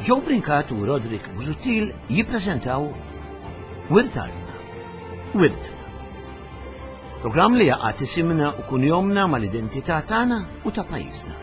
Joe Brincat u Roderick Busuttil jippreżentaw Wirtarna, Wirtna. Programm li jaqgħat isimna u kunjomna mal-identità tagħna u ta' pajjiżna.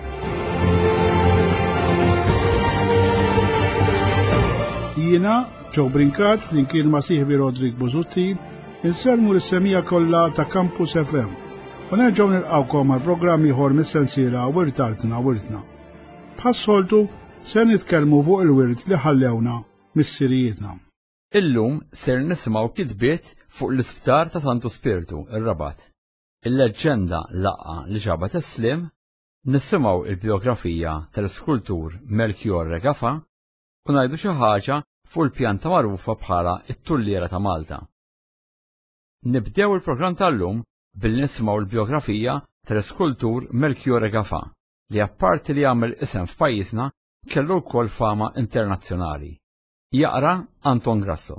Jiena, Joe Brincat, flimkien ma' sieħbi Roderick Busuttil, inselmu l-semija kollha ta' Campus FM. U nerġgħu nilqawkom għall-programm ieħor mis-sensiela Wirtarna, Wirtna. Bħas-soltu se nitkellmu fuq il-wirt li ħallewna mis-sirijietna. Illum ser nisimgħu kitbiet fuq l-isptar ta' Santu Spiritu, ir-Rabat. Il-leġġenda laqqa li ġabet is-slim, nisimgħu il-biografija tal-iskultur Melchior Regafa u ngħidu xi ħaġa fuq il-pjanta magħrufa bħala it-Tulliera ta' Malta. Nibdew il-programm tal-lum billi nisimgħu l-biografija tal-iskultur Melchior Regafa li apparti li jagħmel isem f'pajjiżna kellu wkoll fama internazzjonali. Jaqra Anton Grasso.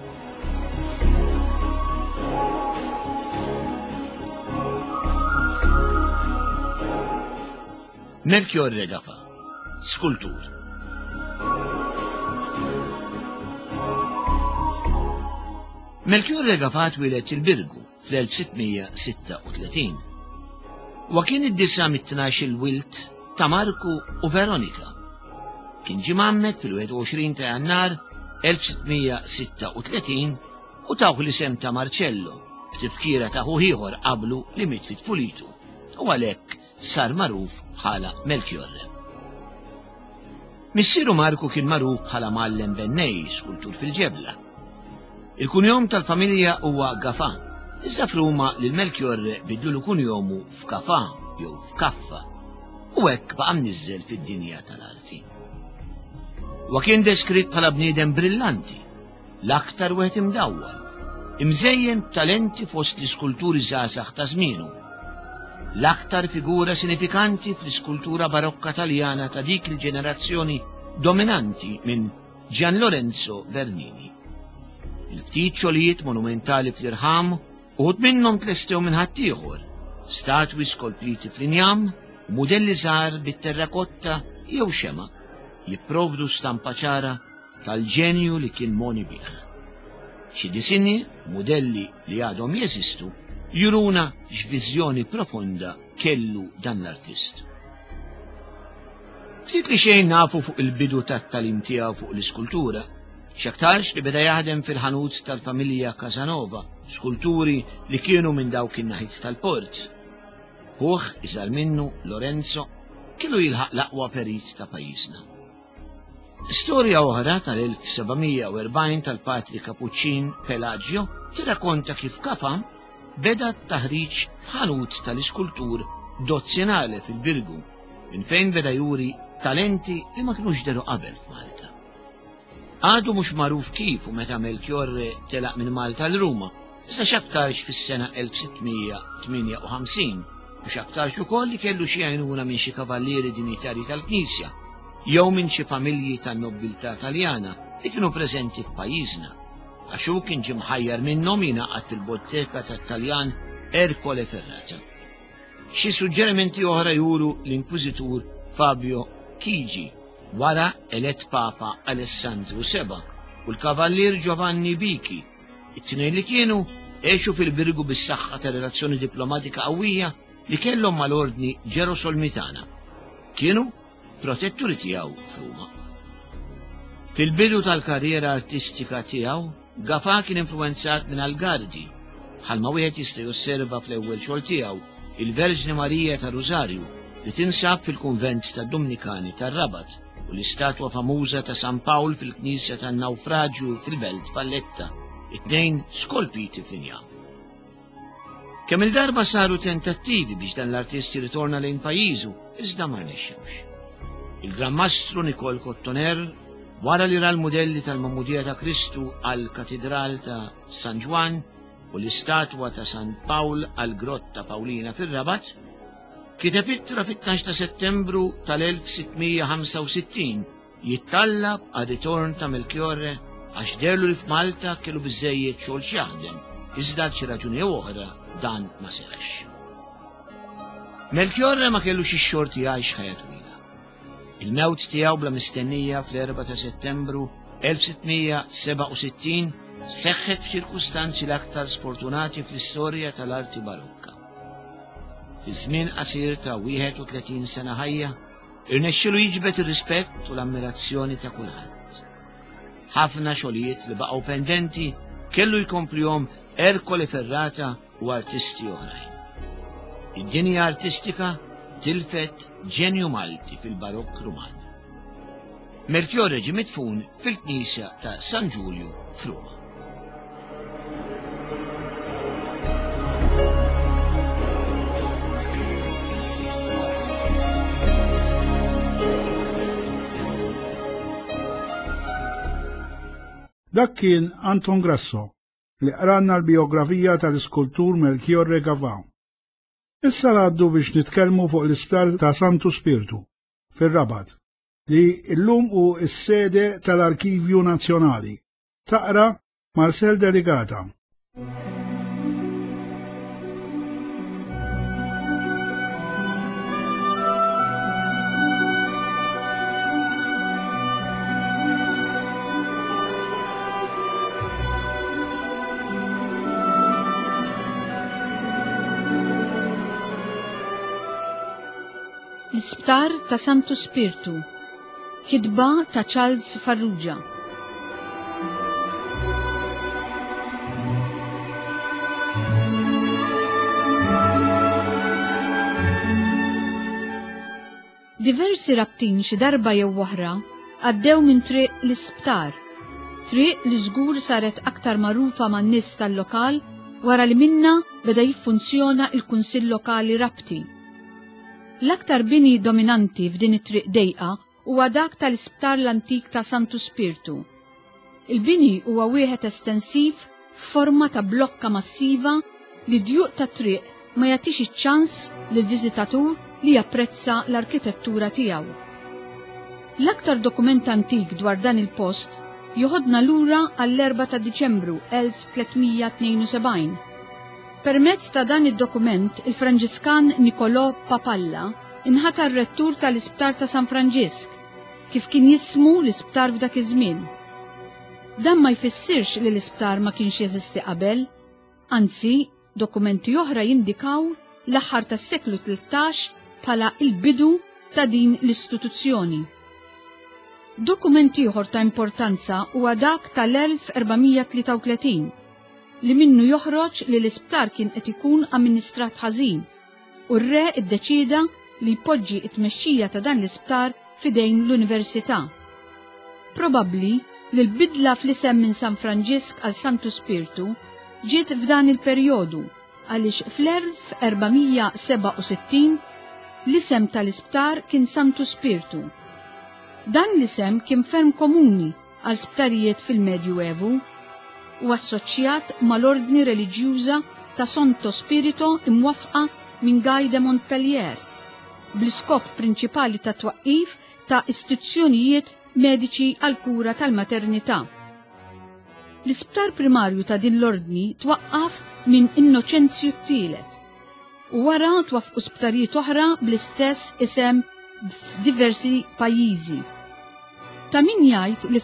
Melchior Regafa, skultur. Melchior Regafa twilet il-Birgu fl-1636. Wa kien id-disa mit-12 il-wilt ta' Marku u Veronika. Kien ġie mammet fil-21 ta' Jannar 1636 u tawh l-isem ta' Marcello b'tifkira ta' ieħor qablu li miet fi tfulitu u għalhekk sar magħruf bħala Melchior. Missieru Marku kien magħruf bħala Mallem Bennej, skultur fil-Ġebla. Il-kunjom tal-familja huwa Gafa, iżda f'Ruma lil Melchior bidlu kunjomu f'Kafa jew f'Kaffa u hekk baqa' mniżżel fid-dinja tal-arti. Wa kien deskritt bħala bniedem brillanti, l-aktar wieħed imdawwar, imżejjen b'talenti fost l-iskulturi żgħażagħ ta' żmienu, l-aktar figura sinifikanti fl-iskultura barokka Taljana ta' dik il-ġenerazzjoni dominanti minn Gian Lorenzo Bernini. Il-ftit xogħlijiet monumentali fl-irħam uħud minnhom tlestew minn ħaddieħor, statwi skolpiti fl-injam, mudelli żgħar bit-terrakotta jew xema jipprovdu stampa ċara tal-ġenju li kien Moni bih. Xi disinni, modelli li għadhom jeżistu, juruna x'viżjoni profonda kellu dan l-artist. Ftit li xejn nafu fuq il-bidu tat-talim tiegħu fuq l-iskultura, x'aktarx li beda jaħdem fil-ħanut tal-familja Casanova, skulturi li kienu minn dawk in-naħit tal-port. Huħ iżgħar minnu Lorenzo kellu jilħaq l-aqwa perit ta' pajjiżna. Storja oħra tal-1740 tal-patri Kapuċċin Pelagio tirrakkonta kif Kafa beda t-taħriġ f'ħanut tal-iskultur dozzjonali fil-Birgu, minn fejn beda juri talenti li ma kinux deru qabel f'Malta. Għadu mhux magħruf kif u meta Melchior telaq minn Malta l-Ruma, issa x'aktarx fis-sena 1658 u x'aktarx ukoll li kellu xi għajnuna minn xi kavallieri dinitarji tal-Knisja jew minn xi familji tan-nobiltà Taljana li kienu preżenti f'pajjiżna, għax hu kien ġie mħajjar minnhom jingħaqad fil-botteka tat-Taljan Ercole Ferrata. Xi suġġerimenti oħra juru l-Inkwiżitur Fabio Chigi wara elett Papa Alessandru VII u l-Kavallier Giovanni Bicchi, it-tnejn li kienu għexu fil-Birgu bis-saħħa ta' relazzjoni diplomatika qawwija li kellhom mal-ordni Ġerosolmitana. Kienu protetturi tiegħu f'Ruma. Fil-bidu tal-karriera artistika tiegħu, Gafa kien influenzat minn Algardi, bħalma wieħed jista' josserva fl-ewwel xogħol tiegħu il-Verġni Marija ta' Rużarju li tinsab fil-kunvent tad-Dominikani tar-Rabat u l-istatwa famuża ta' San Pawl fil-Knisja tan-Nawfraġġju fil-Belt Valletta, it-tnejn skolpiti f'injam. Kemm il-darba saru tentattivi biex dan l-artist jirritorna lejn pajjiżu, iżda ma rnexxewx. Il-Gran Mastru Nicole Cottoner, wara li ra l-modelli tal-Mammudija ta' Kristu għall-Katedral ta' San Juan u l-istatwa ta' San Pawl għall-Grotta Pawlina fir-Rabat, kiteb ittra fit-12 ta' Settembru tal-1665 jittallab għar-ritorn ta' Melchior għax derlu li f'Malta kellu biżżejjed xogħol x'jaħdem, iżda xi raġuni oħra dan ma seħħx. Melchior ma kellu xi xorti għajx ħajja twila. Il-mewt tiegħu bla mistennija fl-4 ta' Settembru 1667 seħħet f'ċirkustanzi l-aktar sfortunati fl-istorja tal-arti barokka. Fi żmien qasir ta' 31 sena ħajja, irnexxielu jiġbed ir-rispett u l-ammirazzjoni ta' kulħadd. Ħafna xogħlijiet li baqgħu pendenti kellu jkomplihom Ercole Ferrata u artisti oħrajn. Id-dinja artistika tilfet ġenju Malti fil-barokk Ruman. Melchiorre ġie midfun fil-Knisja ta' San Ġulju f'Ruma. Dak kien Anton Grasso li qranna l-biografija tal-iskultur Melchiorre Gavà. Issa għaddu biex nitkellmu fuq l-isptar ta' Santu Spiritu fir-Rabat li llum hu s-sede tal-Arkivju Nazzjonali. Taqra Marcel Delegata. L-isptar ta' Santu Spiritu, kitba ta' Charles Farrugia. Diversi rabtin xi darba jew oħra għaddew minn triq l-isptar, triq li żgur saret aktar magħrufa man-nies tal-lokal wara li minna beda jiffunzjona il-Kunsill Lokali Rabti. L-aktar bini dominanti f'din it-triq dejqa huwa dak tal-isptar l-antik ta' Santu Spiritu. Il-bini huwa wieħed estensiv f'forma ta' blokka massiva li djuq ta' triq ma jagħtix iċ-ċans lill-viżitatur li japprezza l-arkitettura tiegħu. L-aktar dokument antik dwar dan il-post joħodna lura għall-4 ta' Diċembru 1372. Permezz ta' dan id-dokument, il-Franġiskan Nicolò Papalla inħatar rettur tal-Isptar ta' San Franġisk, kif kien jismu l-isptar f'dak iż-żmien. Dan ma jfissirx li l-isptar ma kienx jeżisti qabel, anzi, dokumenti oħra jindikaw l-aħħar tas-seklu 13 bħala il-bidu ta' din l-istituzzjoni. Dokumenti ieħor ta' importanza huwa dak tal-1433 li minnu joħroġ li l-isptar kien qed ikun amministrat ħażin u r-re iddeċida li jpoġġi t-tmexxija ta' dan l-isptar f'idejn l-Università. Probabbli li l-bidla fl-isem minn San Franġisk għal Santu Spiritu ġiet f'dan il-perjodu għaliex fl-1467 l-isem tal-isptar kien Santu Spiritu. Dan l-isem kien ferm komuni għal sptarijiet fil-Medju Evu u assoċjat mal-ordni reliġjuża ta' Santo Spirito imwafqa minn Guy de Montpellier, bl-iskop prinċipali ta' twaqqif ta' istituzzjonijiet mediċi għal kura tal-maternità. L-isptar primarju ta' din l-ordni twaqqaf minn Innocenzju Tielet u wara twaffqu sptarijiet oħra bl-istess isem f'diversi pajjiżi. Ta' min jgħid li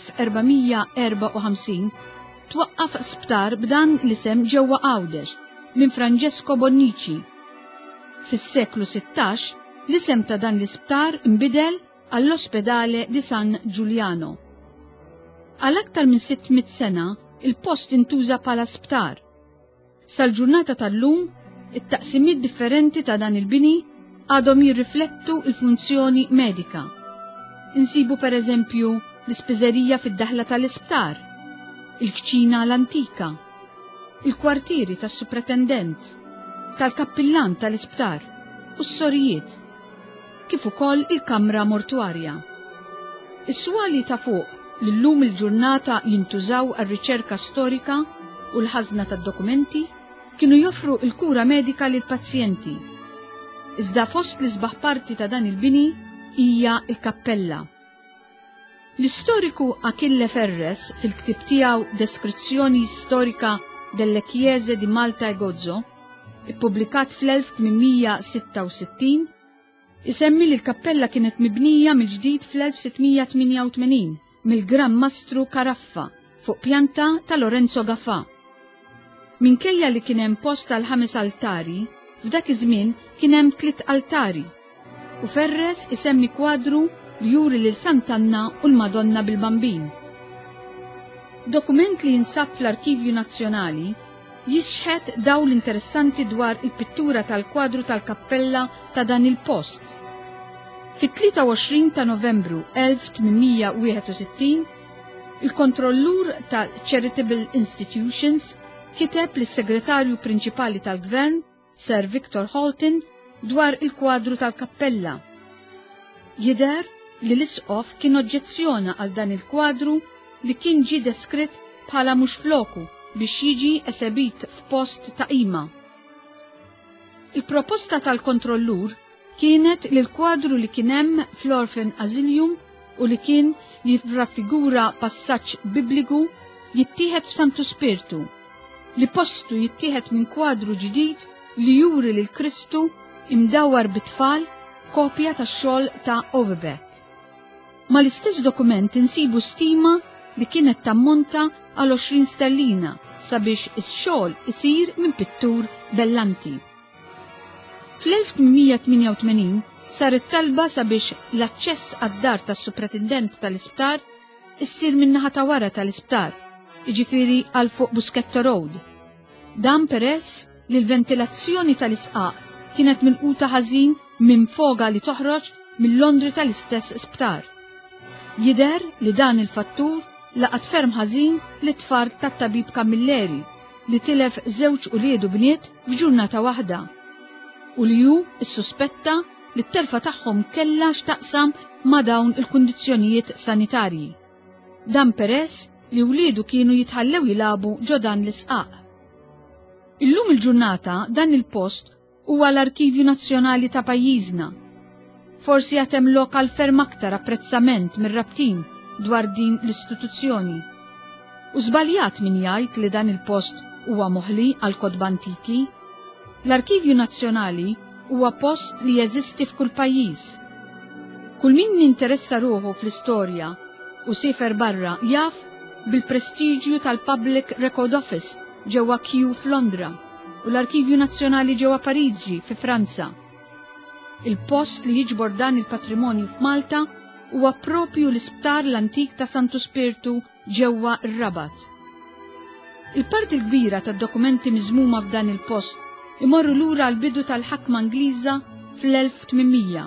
fl-1454 twaqqaf sptar b'dan l-isem ġewwa Għawdex minn Francesco Bonnici. Fis-seklu 16 l-isem ta' dan l-isptar imbidel għall-Ospedale di San Giuliano. Għal aktar minn 600 sena il-post intuża bħala sptar. Sal-ġurnata tal-lum, it-taqsimiet differenti ta' dan il-bini għadhom jirriflettu il-funzjoni medika. Insibu per eżempju l-ispiżerija fid-daħla tal-isptar, il-kċina l-antika, il-kwartieri tas-supretendent, tal-kappillan tal-isptar u s-sorijiet, kif ukoll il-kamra mortuarja. Is-swali ta' fuq li llum il-ġurnata jintużaw għar-riċerka storika u l-ħażna tad-dokumenti kienu joffru il-kura medika lil pazjenti. Iżda fost l-isbaħ parti ta' dan il-bini hija il-kappella. L-istoriku Achille Ferres fil-ktib tiegħu Deskrizzjoni Storika delle Chiese di Malta e Gozo, ippubblikat fl-1866, isemmi li l-kappella kienet mibnija mill-ġdid fl-1688 mill-Gran Mastru Caraffa fuq pjanta ta' Lorenzo Gaffà. Minkejja li kien hemm post tal-5 altari, f'dak iż-żmien kien hemm 3 altari u Ferres isemmi kwadru li juri lil Sant'Anna u l-Madonna bil-Bambin. Dokument li jinsab fl-Arkivju Nazzjonali jixħed dawl interessanti dwar il-pittura tal-kwadru tal-kappella ta' dan il-post. Fit-23 ta' Novembru 1861, il-kontrollur tal-Charitable Institutions kiteb lis-segretarju prinċipali tal-Gvern, Sir Victor Halton, dwar il-kwadru tal-kappella. Jidher li l-isqof kien oġġezzjona għal dan il-kwadru li kien ġie deskritt bħala mhux floku biex jiġi esebit f'post ta' qima. Il-proposta tal-kontrollur kienet li l-kwadru li kien hemm fl-Orphan Asylum u li kien jirraffigura passaġġ bibliku jittieħed f'Santu Spiritu, li postu jittieħed minn kwadru ġdid li juri lil Kristu imdawwar bit-tfal, kopja tax-xogħol ta' Overbeck. Ma l-istess dokument insibu stima li kienet tammonta għal 20 sterlina sabiex is-xogħol isir minn pittur Bellanti. Fl-1888 saret talba sabiex l-aċċess għad-dar tas-supretendent tal-isptar issir min-naħa ta' wara tal-isptar, jiġifieri għal fuq Buscetta Road. Dan peress li l-ventilazzjoni tal-isqaq kienet milquta ħażin minn foga li toħroġ mill-Londri tal-istess isptar. Jidher li dan il-fattur laqat ferm ħażin li tfal tat-tabib Camilleri li tilef żewġ uliedu bniet f'ġurnata waħda u li hu issuspetta li t-telfa tagħhom kellha x'taqsam ma' dawn il-kundizzjonijiet sanitarji. Dan peress li uliedu kienu jitħallew jilabu ġo dan l-isqaq. Illum il-ġurnata dan il-post huwa l-Arkivju Nazzjonali ta' pajjiżna. Forsi għatem lokal ferm aktar apprezzament mir-rabtin dwar din l-istituzzjoni. U żbaljat min jgħid li dan il-post huwa moħli għal kodba antiki. L-Arkivju Nazzjonali huwa post li jeżisti f'kull pajjiż. Kull min jinteressa ruħu fl-istorja u sefer barra jaf bil-prestiġju tal-Public Record Office ġewwa Kew f'Londra u l-Arkivju Nazzjonali ġewwa Pariġi fi Franza. Il-post li jiġbor dan il-patrimonju f'Malta huwa propju l-isptar l-antik ta' Santu Spiritu ġewwa r-Rabat. Il-parti l-kbira tad-dokumenti miżmuma f'dan il-post imorru lura l-bidu tal-ħakma Ingliża fl-1800.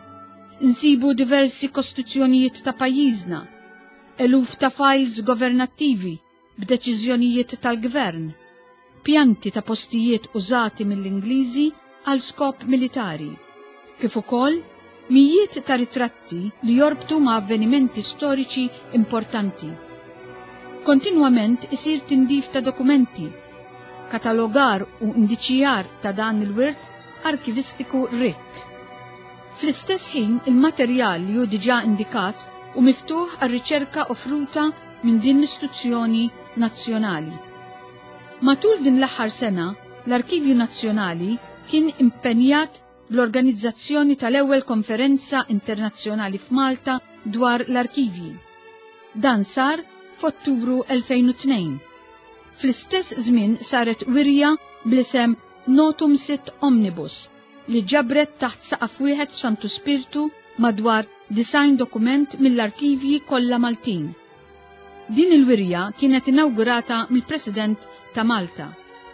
Insibu diversi kostituzzjonijiet ta' pajjiżna, eluf ta' files governattivi b'deċiżjonijiet tal-gvern, pjanti ta' postijiet użati mill-Ingliżi għal skop militari, kif ukoll mijiet ta' ritratti li jorbtu ma' avvenimenti storiċi importanti. Kontinwament isir tindif ta' dokumenti, katalogar u indiċjar ta' dan il-wirt arkivistiku rik. Fl-istess ħin il-materjal li hu diġà indikat u miftuħ għar-riċerka offruta minn din l-istituzzjoni nazzjonali. Matul din l-aħħar sena, l-Arkivju Nazzjonali kien impenjat l-organizzazzjoni tal-ewwel konferenza internazzjonali f'Malta dwar l-arkivji. Dan sar f'Ottubru 2002. Fl-istess żmien saret wirja bl-isem Notum Sit Omnibus li ġabret taħt saqaf wieħed f'Santu Spiritu madwar 90 dokument mill-arkivji kollha Maltin. Din il-wirja kienet inawgurata mill-President ta' Malta.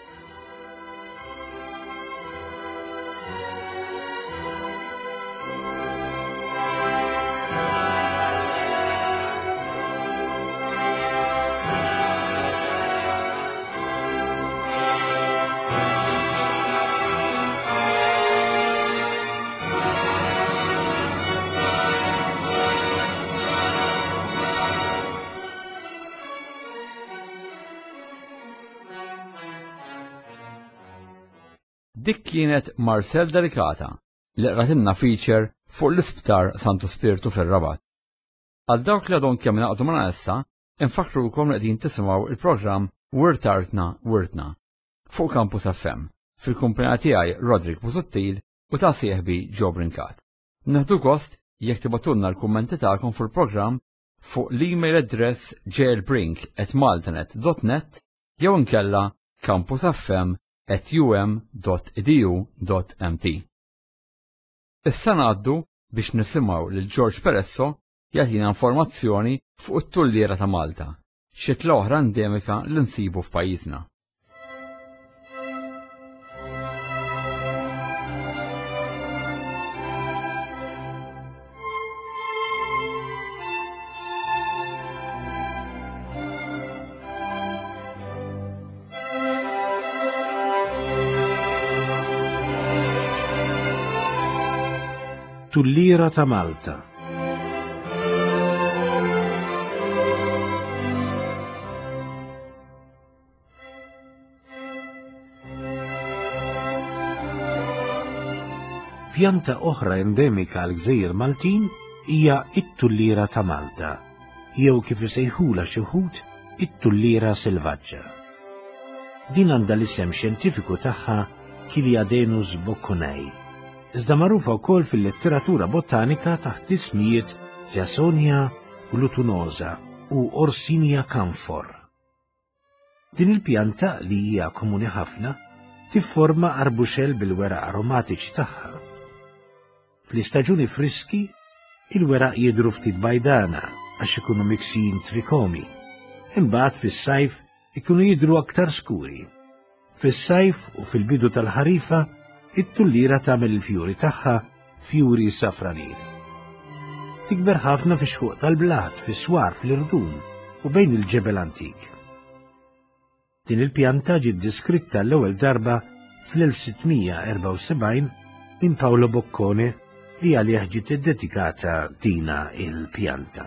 Dik kienet Marcel Delicata li qratilna feature fuq l-isptar Santu Spiritu fir-Rabat. Għal dawk li għadhom kemm naqgħdu ma' issa, infakrukom li qegħdin tisimgħu il-programm Wirt Artna Wirtna fuq Campus FM fil-kumpanija tiegħi Rodrik Busuttil u ta' sieħbi Joe Brinkat. Naħdu gost jekk tibatunna l-kummenti tagħkom fil-programm fuq l-email address jailbrink@maltanet.net jew inkella campusfm@um.edu.mt. Issa ngħaddu biex nisimgħu lil George Peresso jagħtina informazzjoni fuq it-tulliera ta' Malta, xitla oħra endemika li nsibu f'pajjiżna. Tulliera ta' Malta. Pjanta oħra endemika għal Gżejjer Maltin hija it-tulliera ta' Malta, jew kif isejħula xi wħud it-tulliera selvaġġa. Din għandha l-isem xjentifiku tagħha Kiliadenus bocconei, iżda magħrufa wkoll fil-letteratura botanika taħt ismijiet Jasonia glutunosa u Orsinia camphor. Din il-pjanta li hija komuni ħafna tifforma arbuxell bil-weraq aromatiċi tagħha. Fl-istaġuni friski, il-weraq jidhru ftit bajdana għax ikunu miksin trikomi. Imbagħad fis-sajf ikunu jidhru aktar skuri. Fis-sajf u fil-bidu tal-ħarifa, it-tulliera tagħmel il-fjuri tagħha fjuri safranili. Tikber ħafna fix-xquq tal-blat, fis-swar, fl-irdum u bejn il-ġebel antik. Din il-pjanta ġiet diskritta l-ewwel darba fl-1674 minn Paolo Boccone li għalih ġiet iddedikata dina il-pjanta.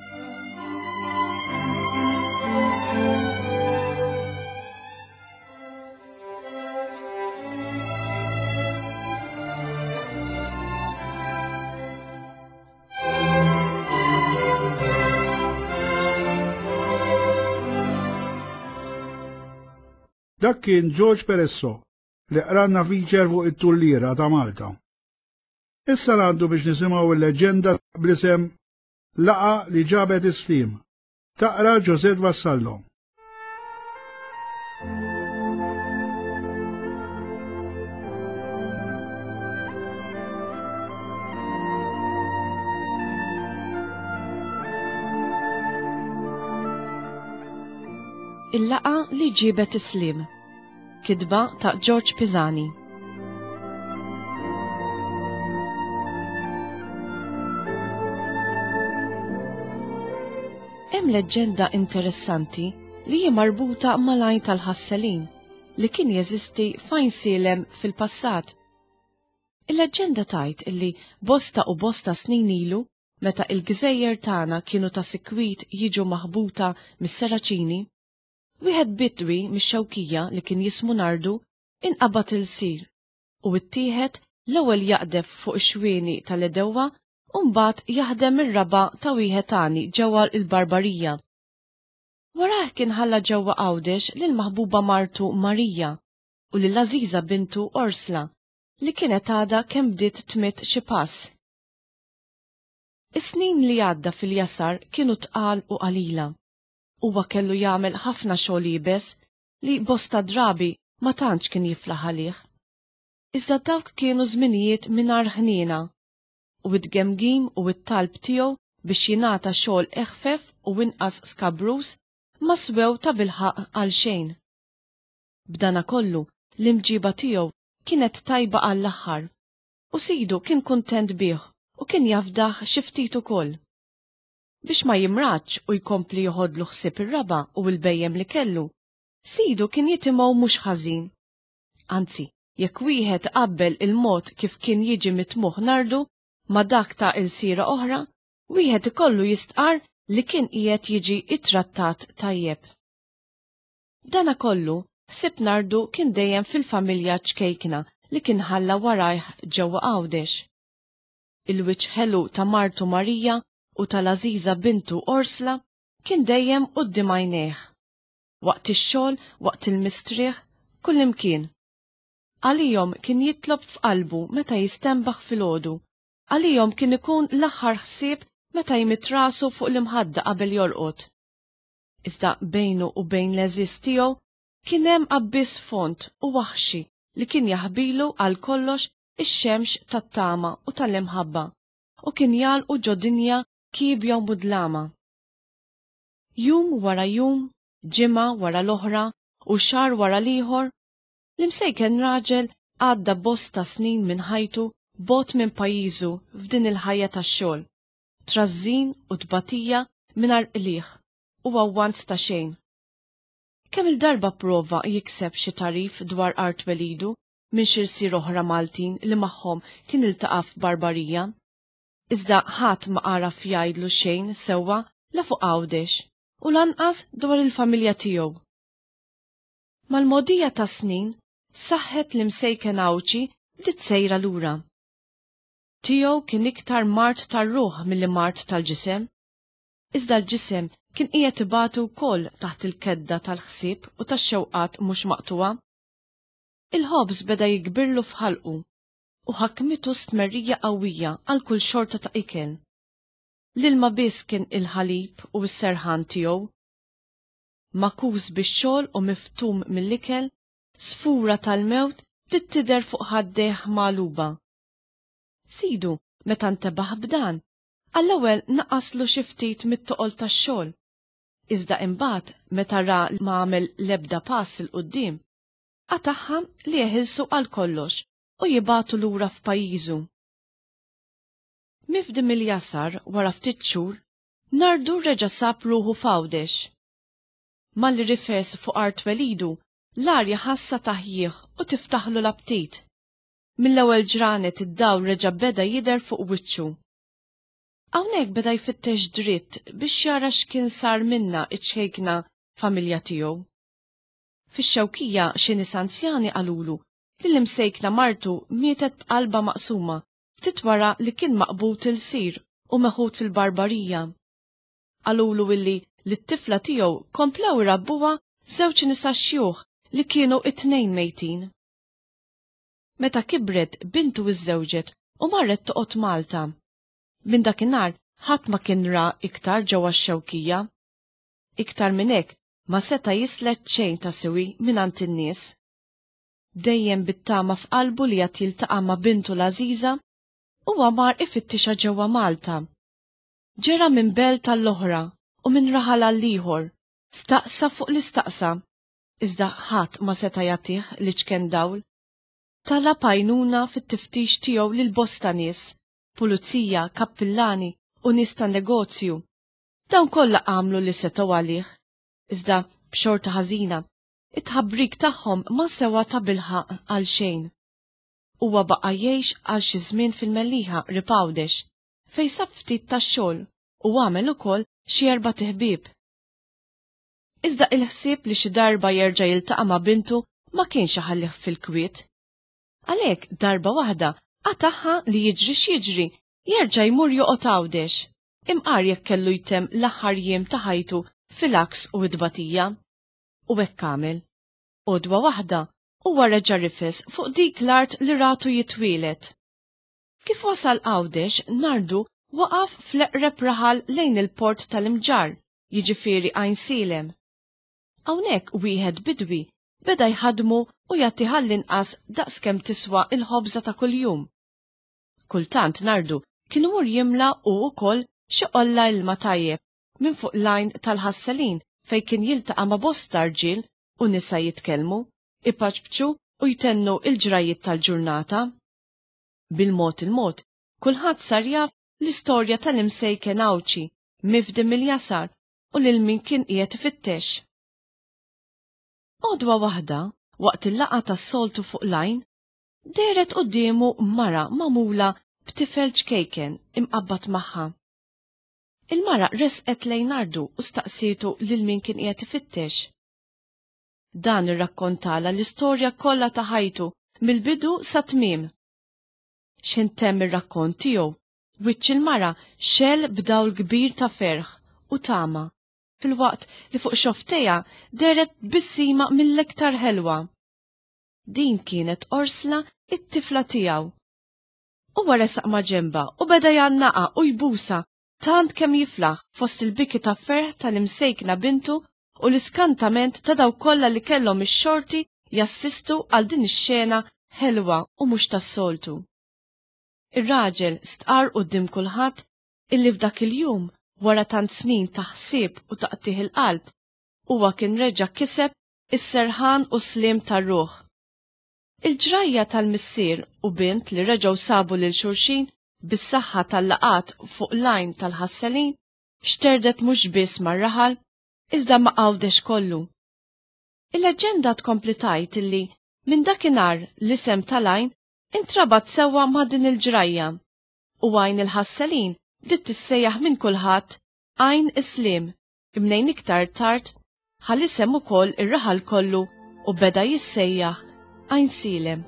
Dak kien George Peresso li qranna feature fuq it-tulliera ta' Malta. Issa għandu biex nisimgħu l-leġenda bl-isem Laqa li ġabet is-slim. Taqra Josette Vassallo. Il-laqa li ġibet is-slim. Kitba ta' George Pisani. Hemm leġġenda interessanti li hija marbuta mal-għajn tal-ħasselin li kien jeżisti fajn silem fil-passat. Il-leġġenda tajt illi bosta u bosta snin ilu meta il-Gżejjer tagħna kienu ta' sikwit jiġu maħbuta mis-Seraċini, wieħed bidwi mix-Xewkija li kien jismu Nardu inqabad il-sir u ttieħed l-ewwel jaqdef fuq ix-xwieni tal-Edewwa u mbagħad jaħdem ir-raba ta' wieħed tani ġewwa il-Barbarija. Warah kien ħalla ġewwa Għawdex lil maħbuba martu Marija u lil Aziza bintu Orsla li kienet għadha kemm bdiet tmiet xi pass. Is-snin li għadda fil-jasar kienu tqal u qalila. Huwa kellu jagħmel ħafna xogħol jibes li bosta drabi ma tantx kien jiflaħ għalih. Iżda dawk kienu żminijiet mingħajr ħniena u id-gemgim u it-talb tiegħu biex jingħata xogħol eħfef u inqas skabrus ma swew ta' bilħaq għal xejn. B'dana kollu l-imġiba tiegħu kienet tajba għall-aħħar u sidu kien kuntent bih u kien jafdaħ xi ftit ukoll. Biex ma jimraċ u jkompli joħodlu ħsieb ir-raba u l-bejjem li kellu, sidu kien jitimgħu mhux ħażin. Anzi, jekk wieħed qabbel il-mod kif kien jiġi mitmuħ Nardu ma dak ta' il-sira oħra, wieħed ikollu jistqar li kien qiegħed jiġi ittrattat tajjeb. Dana kollu, ħsieb Nardu kien dejjem fil-familja ċkejkna li kien ħalla warajh ġewwa Għawdex. Il-wiċċ ħelu ta' Martu Marija u tal-Aziza bintu Orsla kien dejjem quddiem għajnejh. Waqt ix-xogħol, waqt il-mistrieħ, kullimkien. Għalihom kien jitlob f'qalbu meta jistembaħ filgħodu Għalihom kien ikun l-aħħar ħsieb meta jmit rasu fuq l-imħadda qabel jorqod. Iżda bejnu u bejn l-eżis tiegħu kien hemm abbiss font u waħxi li kien jaħbilu għal kollox ix-xemx tat-tama u tal-imħabba u kien jalqu ġo dinja kibja u mudlama. Jum wara jum, ġimgħa wara l-oħra u xahar wara l-ieħor, l-imsejken raġel għadda bosta snin minn ħajtu bot minn pajjiżu f'din il-ħajja tax-xogħol, trażżin u tbatija mingħajr qlieħ u għawwanz ta' xejn. Kemm il-darba prova jikseb xi tarif dwar art welidu minn xirsier oħra Maltin li magħhom kien iltaqa' f'Barbarija, iżda ħadd ma għaraf jgħidlu xejn sewwa la fuq Għawdex u lanqas dwar il-familja tiegħu. Mal-mogħdija ta' snin saħħet l-imsejken Awċi bdiet sejra lura. Tiegħu kien iktar mart tar-ruħ milli mart tal-ġisem, iżda l-ġisem kien qiegħed ibatu wkoll taħt il-kedda tal-ħsieb u tax-xewqat mhux maqtuwa. Il-ħobż beda jikbirlu f'ħalqu u ħakmitu stmerrija qawwija għal kull xorta ta' ikel. L-ilma biss kien il-ħalib u s-serħan tiegħu. Makuż bix-xogħol u miftum mill-ikel, sfura tal-mewt tidher fuq ħaddejh magħluba. Sidu, meta ntebaħ b'dan, għall-ewwel naqaslu xi ftit mit-toqol tax-xogħol. Iżda imbagħad meta ra ma għamel l-ebda pass il qudiem, qataħħa li jeħilsu għal kollox u jibatu lura f'pajjiżu. Mifdim il-jasar wara ftit xhur, nardu reġa' sab ruħu f'Għawdex. Malli rifes fuq art welidu, l-arja ħassa taħjieħ u tiftaħlu l-aptit. Mill-ewwel ġranet id-dawl reġa' beda jidher fuq wiċċu. Hawnhekk beda jfittex dritt biex jara x'kien sar minna iċ-ċejkna familja tiegħu. Fix-Xewkija xi nies anzjani qalulu li l-imsejkna martu mietet b'qalba maqsuma ftit wara li kien maqbut il-sir u meħud fil-Barbarija. Qalulu illi l-tifla tiegħu komplew irabbuha żewġ nisa xjuħ li kienu it-tnejn mejtin. Meta kibret bintu iż-żewġet u marret toqgħod Malta. Minn dakinhar ħadd ma kien ra iktar ġewwa x-Xewkija. Iktar minn hekk ma seta' jislet xejn ta' sewi mingħand in-nies. Dejjem bit-tama f'qalbu li qed jiltaqa' ma' bintu l-Għażiża huwa mar ifittixa ġewwa Malta. Ġera minn belt tal-oħra u minn raħal għall-ieħor, staqsa fuq l-istaqsa, iżda ħadd ma seta' jagħtih li ċken dawl. Talab għajnuna fit-tiftix tiegħu lil bosta nies, pulizija, kappillani u nies tan-negozju. Dawn kollha għamlu li setgħu għalih, iżda b'xorta ħażina, it-tħabbrik tagħhom ma sewa ta' bilħaq għal xejn. Huwa baqa' jgħix għal xi żmien fil-Mellieħa rib Għawdex, fejn sab ftit tax-xogħol u għamel ukoll xi 4 ħbieb. Iżda il-ħsieb li xi darba jerġa' jiltaqa' ma' bintu ma kienx iħallih fil-kwiet. Għalhekk darba waħda qataħħa li jiġri x'jiġri jerġa' jmur joqgħod Għawdex, imqar jekk kellu jtemm l-aħħar jiem ta' ħajtu fil-aks u d-dbatija. U hekk għamel. Għodwa waħda huwa reġa' rifes fuq dik l-art li ratu jitwielet. Kif wasal Għawdex nardu waqaf fl-eqreb raħal lejn il-port tal-Imġar, jiġifieri Għajn Silem. Hawnhekk wieħed bidwi beda jħadmu u jagħti ħall-inqas daqskemm tiswa il-ħobża ta' kuljum. Kultant nardu kien imur jimla u wkoll xi qolla ilma tajjeb minn fuq lajn tal-ħasselin fejn kien jiltaqa' ma' bosta rġiel u nisa jitkellmu, ipaċbċu u jtennu il-ġrajiet tal-ġurnata. Bil-mod il-mod, kulħadd sar jaf l-istorja tal-imsejken Awċi, mifdim il-jasar u lil min kien qiegħed ifittex. Għodwa waħda, waqt il-laqa tas-soltu fuq lajn, deret qudiemu mara magħmula b'tifel ċkejken imqabbad magħha. Il-mara resqet lejn ardu u staqsietu lil min kien qiegħed ifittex. Dan irrakkontala l-istorja kollha ta' ħajtu mill-bidu sa tmiem. X'intemm ir-rakkont tiegħu, wiċċ il-mara xel b'dawl kbir ta' ferħ u tama, fil-waqt li fuq xoftejha deret bissima mill-iktar ħelwa. Din kienet Orsla it-tifla tiegħu. u resaq ma' ġemba u beda jannaqa u jbusa tant kemm jiflaħ fost il-biki ta' ferħ tal-imsejkna bintu u l-iskantament ta' daw kollha li kellhom ix-xorti jassistu għal din ix-xena ħelwa u mhux tas-soltu. Ir-raġel stqar quddiem kulħadd illi f'dak il-jum wara tant snin ta' ħsieb u taqtih il-qalb huwa kien reġa' kiseb is-serħan u slim tar-ruħ. Il-ġrajja tal-missier u bint li reġgħu sabu lil xulxin bis-saħħa tal-laqat fuq lajn tal-ħasselin xterdet mhux biss mar-raħal iżda ma qawdex kollu. Il-leġenda tkompli tgħid illi minn dakinhar l-isem tal-għajn intrabat sewwa ma' din il-ġrajja u għajn il-ħasselin bdiet tissejjaħ minn kulħadd għajn Islim imnejn iktar tard ħal-isem ukoll ir-raħal kollu u beda jissejjaħ għajn Silem.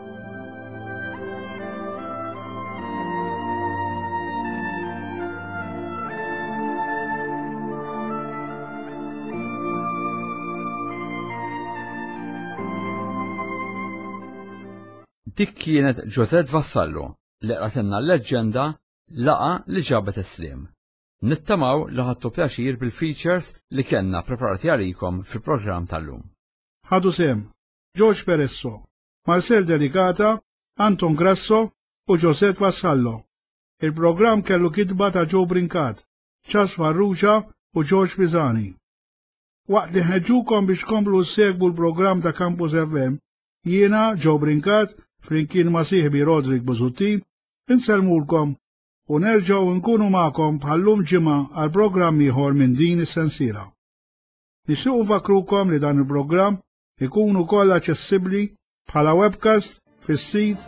Dik kienet Josette Vassallo li qratilna l-leġenda laqa li ġabet Islim. Nittamaw li ħadtu pjaċir bil-features li kellna preparati għalikom fil-programm tal-lum. Ħadu sem George Peresso, Marcel Delicata, Anton Grasso u Josette Vassallo. Il-programm kellu kitba ta' Joe Brincat, Charles Farrugia u George Pisani. Waqt li ħeġġukom biex komplu segbu l-programm ta' Campus FM, jiena Joe Brincat flimkien ma' sieħbi Rodrik Busuttin, inselmulkom u nerġgħu nkunu magħkom bħallum ġimgħa għal programm ieħor minn din is-sensiela. Nixtiequ nfakrukom li dan il-programm ikunu kollha aċċessibbli bħala webcast fis-sit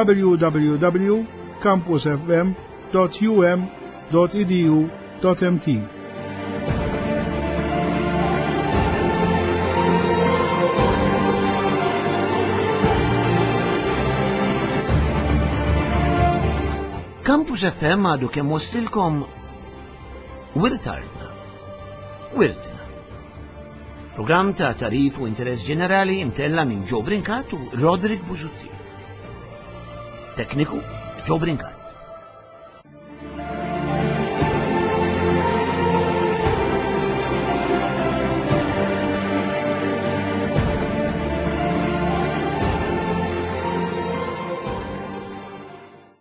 www.campusfm.um.edu.mt. Campus FM għadu kemm wastilkom Wirtna. Program ta' tarif u interess ġenerali imtella minn Joe Brincat u Rodrik Busuttin. Tekniku Joe Brincat.